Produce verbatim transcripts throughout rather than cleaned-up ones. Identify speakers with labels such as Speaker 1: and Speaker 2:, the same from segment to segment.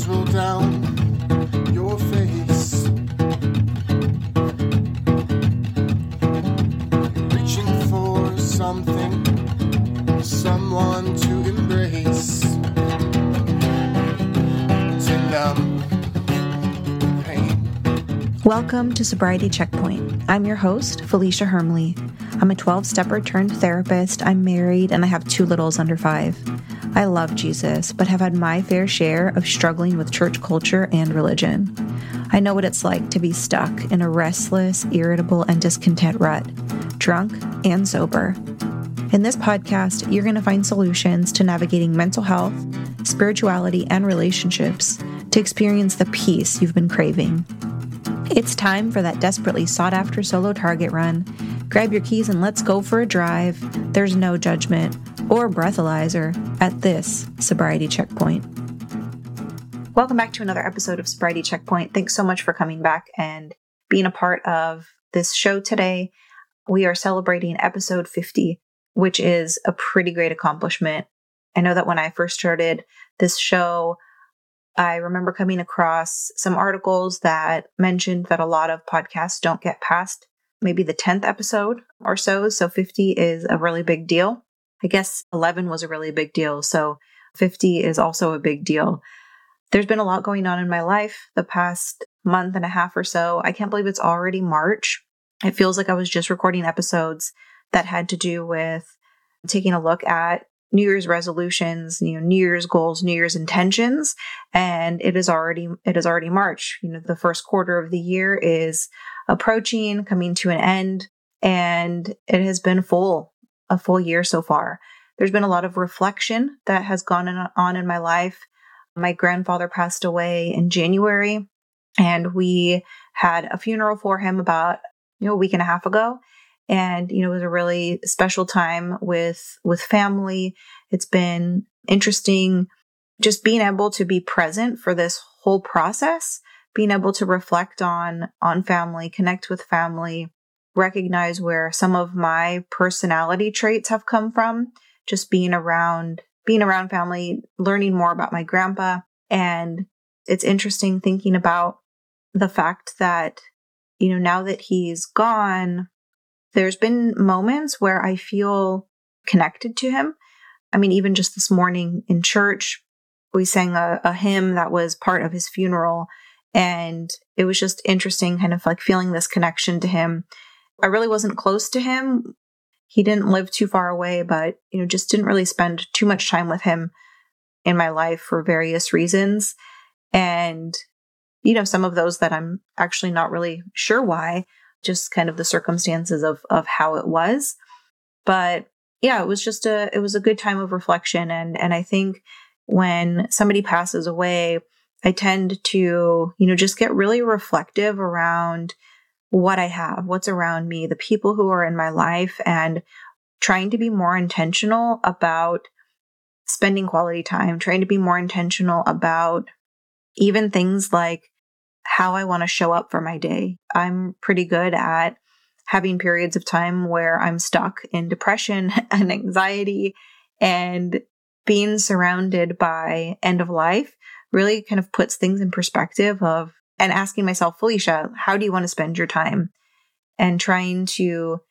Speaker 1: scroll down your face, reaching for something, someone to embrace, to numb pain.
Speaker 2: Welcome to Sobriety Checkpoint. I'm your host, Felicia Hermley. I'm a twelve-stepper turned therapist. I'm married and I have two littles under five. I love Jesus, but have had my fair share of struggling with church culture and religion. I know what it's like to be stuck in a restless, irritable, and discontent rut, drunk and sober. In this podcast, you're going to find solutions to navigating mental health, spirituality, and relationships to experience the peace you've been craving. It's time for that desperately sought-after solo Target run. Grab your keys and let's go for a drive. There's no judgment or breathalyzer at this Sobriety Checkpoint. Welcome back to another episode of Sobriety Checkpoint. Thanks so much for coming back and being a part of this show today. We are celebrating episode fifty, which is a pretty great accomplishment. I know that when I first started this show, I remember coming across some articles that mentioned that a lot of podcasts don't get past maybe the tenth episode or so. So fifty is a really big deal. I guess eleven was a really big deal. So fifty is also a big deal. There's been a lot going on in my life the past month and a half or so. I can't believe it's already March. It feels like I was just recording episodes that had to do with taking a look at New Year's resolutions, you know, New Year's goals, New Year's intentions, and it is already it is already March. You know, the first quarter of the year is approaching, coming to an end, and it has been full, a full year so far. There's been a lot of reflection that has gone on in my life. My grandfather passed away in January, and we had a funeral for him about, you know, a week and a half ago. And, you know, it was a really special time with, with family. It's been interesting just being able to be present for this whole process, being able to reflect on, on family, connect with family, recognize where some of my personality traits have come from, just being around, being around family, learning more about my grandpa. And it's interesting thinking about the fact that, you know, now that he's gone, there's been moments where I feel connected to him. I mean, even just this morning in church, we sang a, a hymn that was part of his funeral. And it was just interesting, kind of like feeling this connection to him. I really wasn't close to him. He didn't live too far away, but, you know, just didn't really spend too much time with him in my life for various reasons. And, you know, some of those that I'm actually not really sure why, just kind of the circumstances of, of how it was. But yeah, it was just a, it was a good time of reflection. And, and I think when somebody passes away, I tend to, you know, just get really reflective around what I have, what's around me, the people who are in my life, and trying to be more intentional about spending quality time, trying to be more intentional about even things like how I want to show up for my day. I'm pretty good at having periods of time where I'm stuck in depression and anxiety, and being surrounded by end of life really kind of puts things in perspective of, and asking myself, Felicia, how do you want to spend your time? And trying to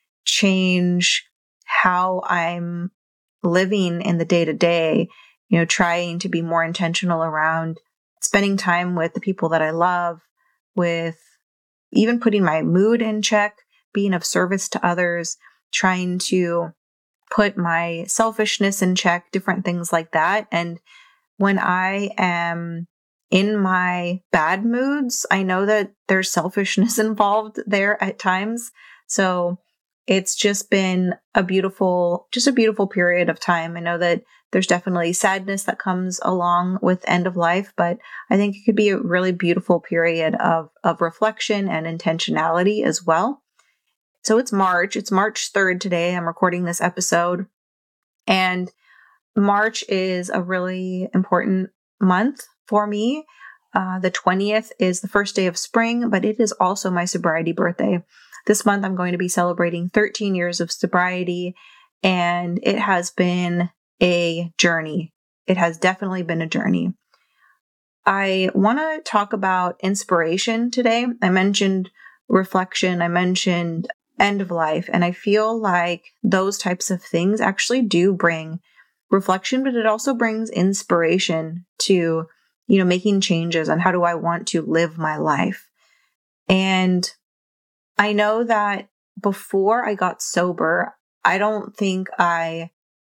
Speaker 2: change how I'm living in the day to day, you know, trying to be more intentional around spending time with the people that I love, with even putting my mood in check, being of service to others, trying to put my selfishness in check, different things like that. And when I am in my bad moods, I know that there's selfishness involved there at times. So it's just been a beautiful, just a beautiful period of time. I know that there's definitely sadness that comes along with end of life, but I think it could be a really beautiful period of, of reflection and intentionality as well. So it's March. It's March third today. I'm recording this episode. And March is a really important month for me. Uh, the twentieth is the first day of spring, but it is also my sobriety birthday. This month, I'm going to be celebrating thirteen years of sobriety, and it has been a journey. It has definitely been a journey. I want to talk about inspiration today. I mentioned reflection, I mentioned end of life, and I feel like those types of things actually do bring reflection, but it also brings inspiration to, you know, making changes on how do I want to live my life. And I know that before I got sober, I don't think I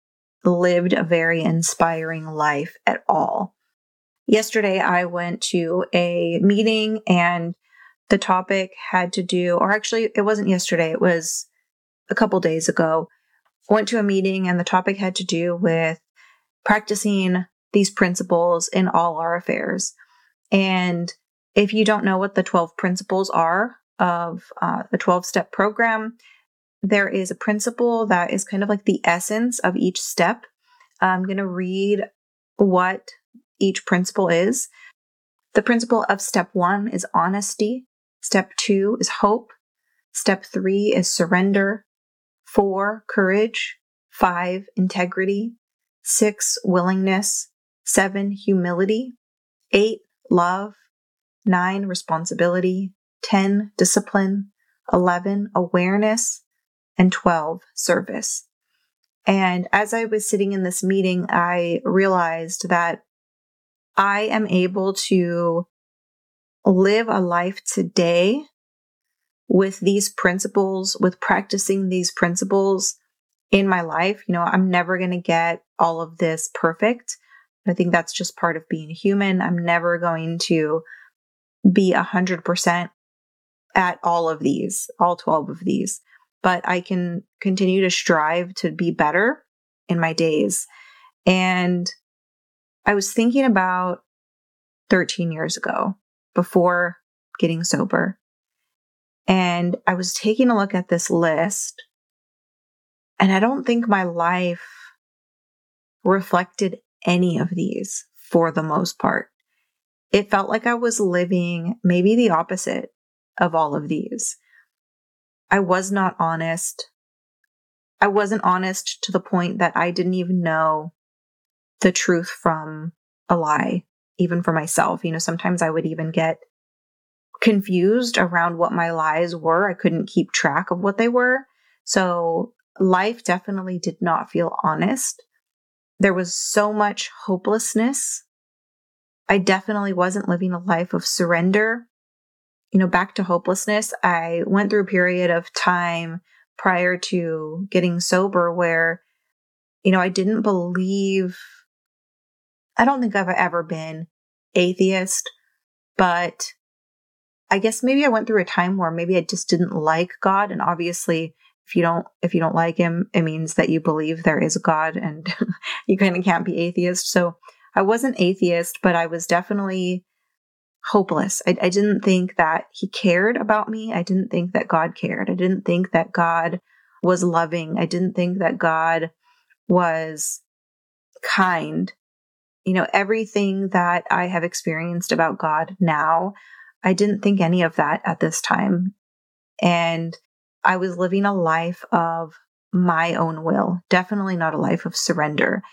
Speaker 2: lived a very inspiring life at all. Yesterday, I went to a meeting and the topic had to do, or actually, it wasn't yesterday, it was a couple days ago. I went to a meeting and the topic had to do with practicing these principles in all our affairs. And if you don't know what the twelve principles are of uh, the twelve-step program, there is a principle that is kind of like the essence of each step. I'm going to read what each principle is. The principle of step one is honesty. Step two is hope. Step three is surrender. Four, courage. Five, integrity. Six, willingness. Seven, humility. Eight, love. Nine, responsibility. Ten, discipline. Eleven, awareness. And twelve, service. And as I was sitting in this meeting, I realized that I am able to live a life today with these principles, with practicing these principles in my life. You know, I'm never going to get all of this perfect. I think that's just part of being human. I'm never going to be one hundred percent at all of these, all twelve of these. But I can continue to strive to be better in my days. And I was thinking about thirteen years ago, before getting sober. And I was taking a look at this list, and I don't think my life reflected any of these for the most part. It felt like I was living maybe the opposite of all of these. I was not honest. I wasn't honest to the point that I didn't even know the truth from a lie, even for myself. You know, sometimes I would even get confused around what my lies were. I couldn't keep track of what they were. So life definitely did not feel honest. There was so much hopelessness. I definitely wasn't living a life of surrender. You know, back to hopelessness, I went through a period of time prior to getting sober where, you know, I didn't believe, I don't think I've ever been atheist, but I guess maybe I went through a time where maybe I just didn't like God. And obviously, if you don't, if you don't like him, it means that you believe there is a God and you kind of can't be atheist. So I wasn't atheist, but I was definitely hopeless. I, I didn't think that he cared about me. I didn't think that God cared. I didn't think that God was loving. I didn't think that God was kind. You know, everything that I have experienced about God now, I didn't think any of that at this time. And I was living a life of my own will, definitely not a life of surrender.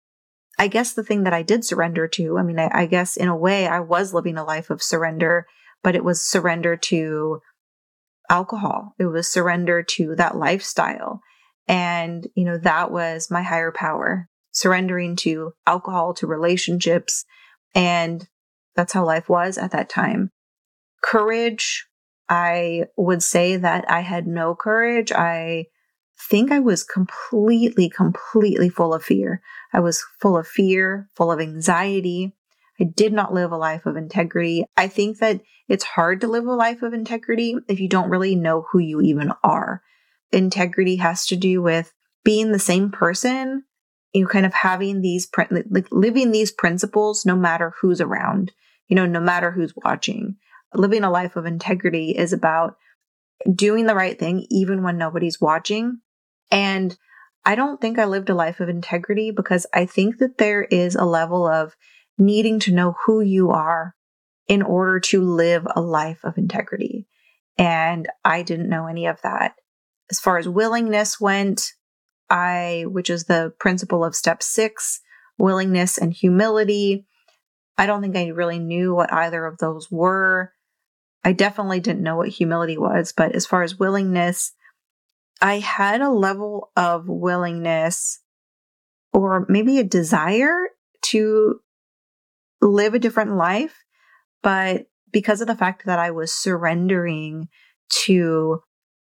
Speaker 2: I guess the thing that I did surrender to, I mean, I, I guess in a way I was living a life of surrender, but it was surrender to alcohol. It was surrender to that lifestyle. And, you know, that was my higher power, surrendering to alcohol, to relationships. And that's how life was at that time. Courage, I would say that I had no courage. I think I was completely, completely full of fear. I was full of fear, full of anxiety. I did not live a life of integrity. I think that it's hard to live a life of integrity if you don't really know who you even are. Integrity has to do with being the same person, you know, kind of having these, like living these principles no matter who's around, you know, no matter who's watching. Living a life of integrity is about doing the right thing even when nobody's watching. And I don't think I lived a life of integrity because I think that there is a level of needing to know who you are in order to live a life of integrity. And I didn't know any of that. As far as willingness went, I, which is the principle of step six, willingness and humility, I don't think I really knew what either of those were. I definitely didn't know what humility was, but as far as willingness, I had a level of willingness or maybe a desire to live a different life, but because of the fact that I was surrendering to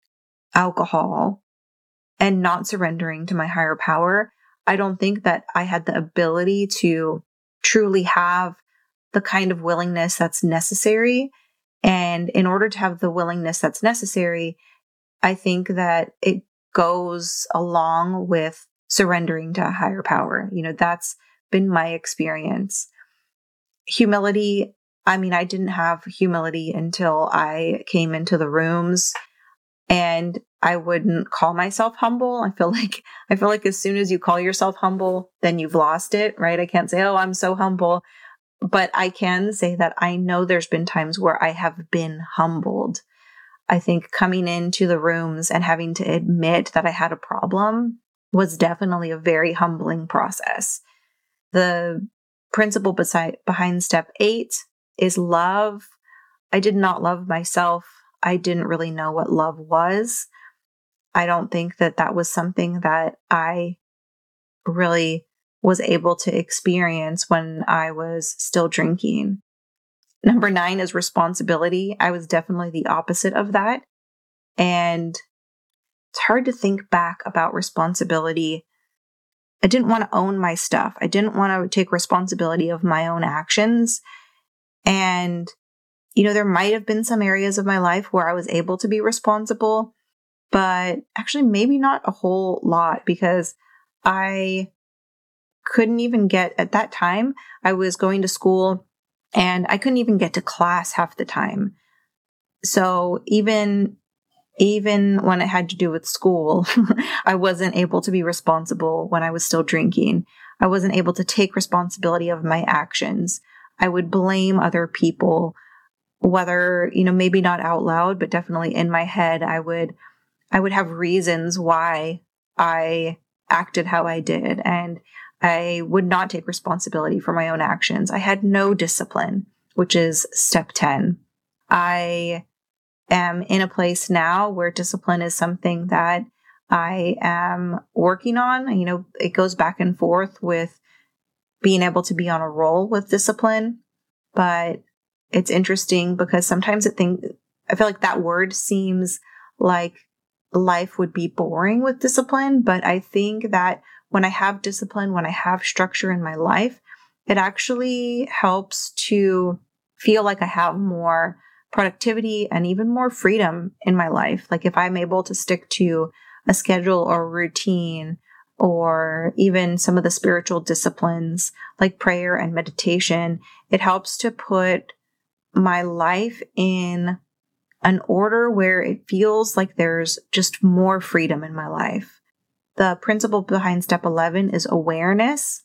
Speaker 2: alcohol and not surrendering to my higher power, I don't think that I had the ability to truly have the kind of willingness that's necessary. And in order to have the willingness that's necessary, I think that it goes along with surrendering to a higher power. You know, that's been my experience. Humility, I mean, I didn't have humility until I came into the rooms, and I wouldn't call myself humble. I feel like, I feel like as soon as you call yourself humble, then you've lost it, right? I can't say, oh, I'm so humble, but I can say that I know there's been times where I have been humbled. I think coming into the rooms and having to admit that I had a problem was definitely a very humbling process. The principle beside, behind step eight is love. I did not love myself. I didn't really know what love was. I don't think that that was something that I really was able to experience when I was still drinking. Number nine is responsibility. I was definitely the opposite of that. And it's hard to think back about responsibility. I didn't want to own my stuff. I didn't want to take responsibility of my own actions. And, you know, there might have been some areas of my life where I was able to be responsible, but actually maybe not a whole lot, because I couldn't even get, at that time, I was going to school and I couldn't even get to class half the time. So even, even when it had to do with school, I wasn't able to be responsible when I was still drinking. I wasn't able to take responsibility of my actions. I would blame other people, whether, you know, maybe not out loud, but definitely in my head, I would, I would have reasons why I acted how I did. And I would not take responsibility for my own actions. I had no discipline, which is step ten. I am in a place now where discipline is something that I am working on. You know, it goes back and forth with being able to be on a roll with discipline, but it's interesting because sometimes I think, I feel like that word seems like life would be boring with discipline, but I think that when I have discipline, when I have structure in my life, it actually helps to feel like I have more productivity and even more freedom in my life. Like if I'm able to stick to a schedule or routine, or even some of the spiritual disciplines like prayer and meditation, it helps to put my life in an order where it feels like there's just more freedom in my life. The principle behind step eleven is awareness.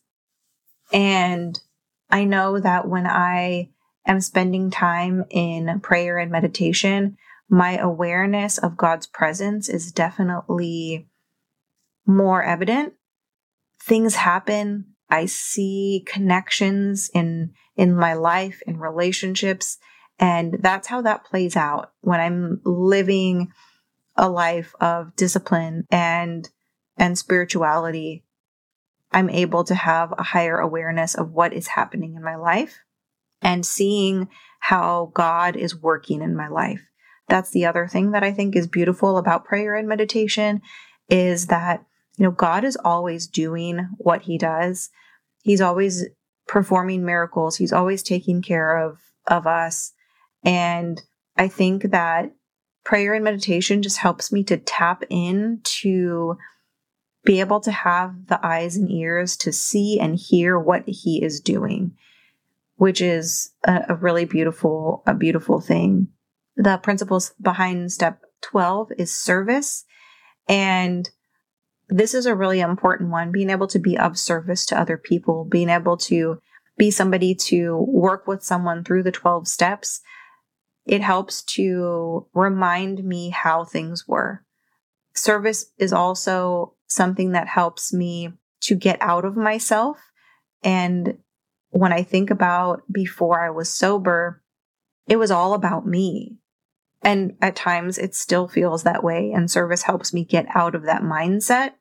Speaker 2: And I know that when I am spending time in prayer and meditation, my awareness of God's presence is definitely more evident. Things happen. I see connections in, in my life, in relationships. And that's how that plays out when I'm living a life of discipline and and spirituality. I'm able to have a higher awareness of what is happening in my life and seeing how God is working in my life. That's the other thing that I think is beautiful about prayer and meditation, is that, you know, God is always doing what he does. He's always performing miracles. He's always taking care of, of us. And I think that prayer and meditation just helps me to tap into be able to have the eyes and ears to see and hear what he is doing, which is a, a really beautiful, a beautiful thing. The principles behind step twelve is service. And this is a really important one, being able to be of service to other people, being able to be somebody to work with someone through the twelve steps. It helps to remind me how things were. Service is also something that helps me to get out of myself and when I think about before I was sober, it was all about me. And at times it still feels that way. And service helps me get out of that mindset.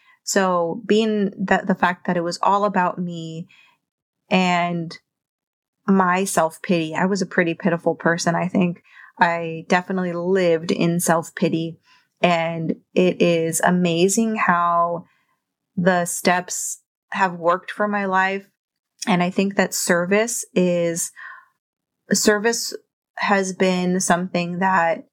Speaker 2: So being that the fact that it was all about me and my self-pity, I was a pretty pitiful person, I think. I definitely lived in self-pity. And it is amazing how the steps have worked for my life. And I think that service is, service has been something that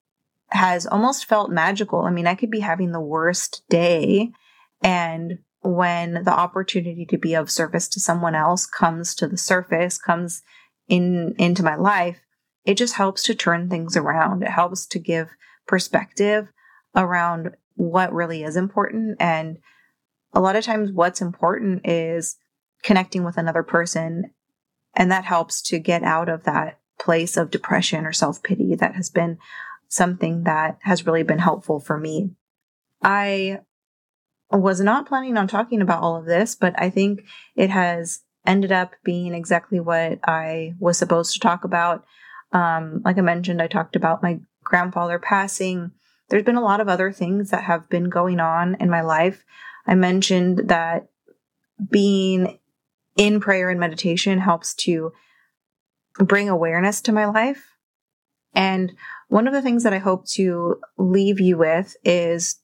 Speaker 2: has almost felt magical. I mean, I could be having the worst day, and when the opportunity to be of service to someone else comes to the surface, comes in into my life, it just helps to turn things around. It helps to give perspective around what really is important. And a lot of times what's important is connecting with another person. And that helps to get out of that place of depression or self-pity that has been something that has really been helpful for me. I was not planning on talking about all of this, but I think it has ended up being exactly what I was supposed to talk about. Um, like I mentioned, I talked about my grandfather passing. There's been a lot of other things that have been going on in my life. I mentioned that being in prayer and meditation helps to bring awareness to my life. And one of the things that I hope to leave you with is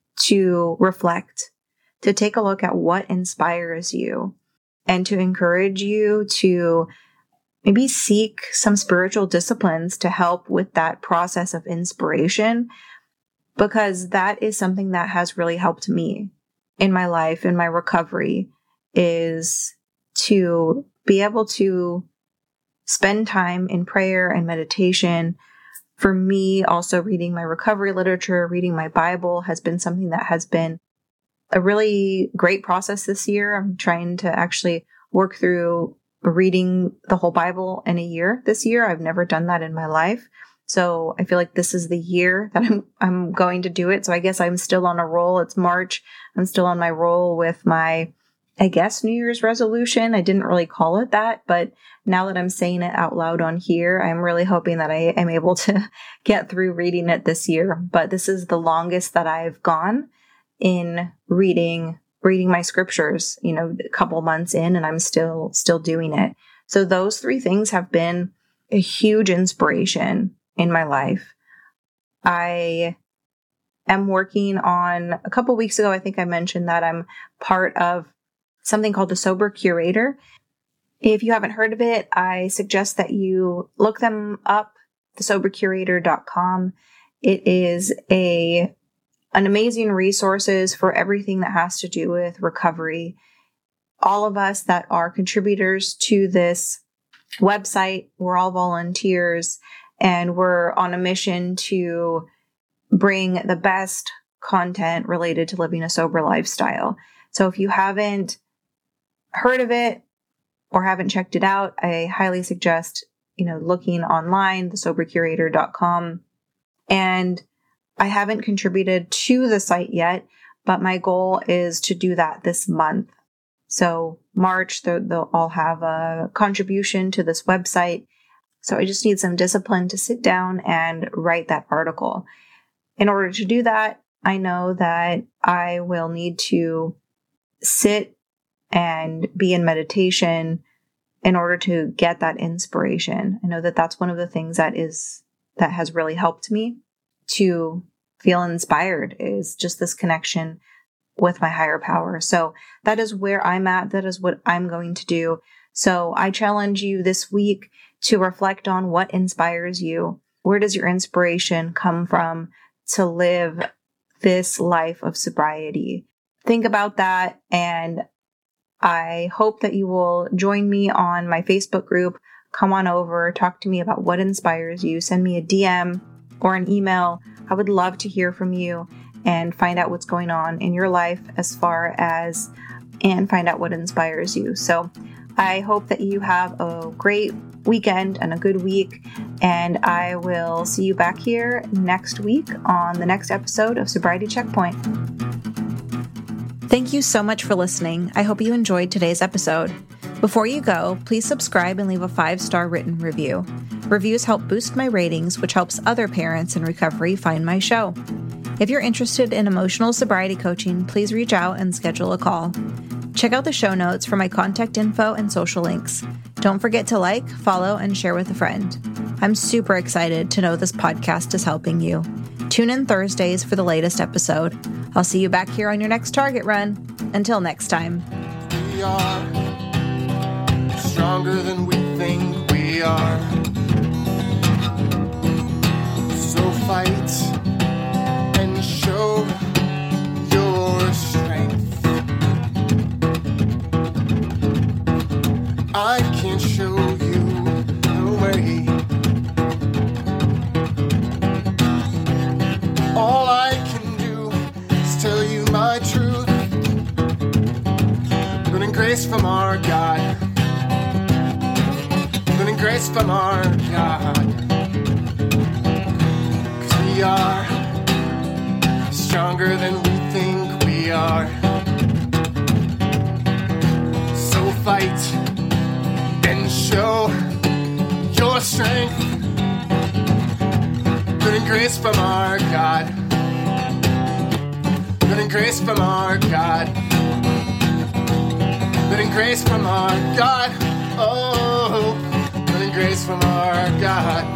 Speaker 2: to reflect, to take a look at what inspires you, and to encourage you to maybe seek some spiritual disciplines to help with that process of inspiration, because that is something that has really helped me in my life, in my recovery, is to be able to spend time in prayer and meditation. For me, also reading my recovery literature, reading my Bible has been something that has been a really great process this year. I'm trying to actually work through reading the whole Bible in a year this year. I've never done that in my life. So I feel like this is the year that I'm I'm going to do it. So I guess I'm still on a roll. It's March. I'm still on my roll with my, I guess, New Year's resolution. I didn't really call it that, but now that I'm saying it out loud on here, I'm really hoping that I am able to get through reading it this year. But this is the longest that I've gone in reading reading my scriptures, you know, a couple months in, and I'm still still doing it. So those three things have been a huge inspiration in my life. I am working on, a couple weeks ago, I think I mentioned that I'm part of something called the Sober Curator. If you haven't heard of it, I suggest that you look them up, the sober curator dot com. It is a an amazing resources for everything that has to do with recovery. All of us that are contributors to this website, we're all volunteers, and we're on a mission to bring the best content related to living a sober lifestyle. So if you haven't heard of it or haven't checked it out, I highly suggest, you know, looking online, the sober curator dot com. And I haven't contributed to the site yet, but my goal is to do that this month. So March, they'll all have a contribution to this website. So I just need some discipline to sit down and write that article. In order to do that, I know that I will need to sit and be in meditation in order to get that inspiration. I know that that's one of the things that is that has really helped me to feel inspired, is just this connection with my higher power. So that is where I'm at. That is what I'm going to do. So I challenge you this week to reflect on what inspires you. Where does your inspiration come from to live this life of sobriety? Think about that, and I hope that you will join me on my Facebook group. Come on over, talk to me about what inspires you. Send me a D M or an email. I would love to hear from you and find out what's going on in your life as far as, and find out what inspires you. So I hope that you have a great weekend and a good week, and I will see you back here next week on the next episode of Sobriety Checkpoint. Thank you so much for listening. I hope you enjoyed today's episode. Before you go, please subscribe and leave a five-star written review. Reviews help boost my ratings, which helps other parents in recovery find my show. If you're interested in emotional sobriety coaching, please reach out and schedule a call. Check out the show notes for my contact info and social links. Don't forget to like, follow, and share with a friend. I'm super excited to know this podcast is helping you. Tune in Thursdays for the latest episode. I'll see you back here on your next Target run. Until next time.
Speaker 1: We are stronger than we think we are. So fight and show your strength. I can't show you the way. All I can do is tell you my truth. Good and grace from our God. Good and grace from our God. 'Cause we are stronger than we think we are. So fight and show your strength. Good and grace from our God. Good and grace from our God. Good and grace from our God. Oh, good and grace from our God.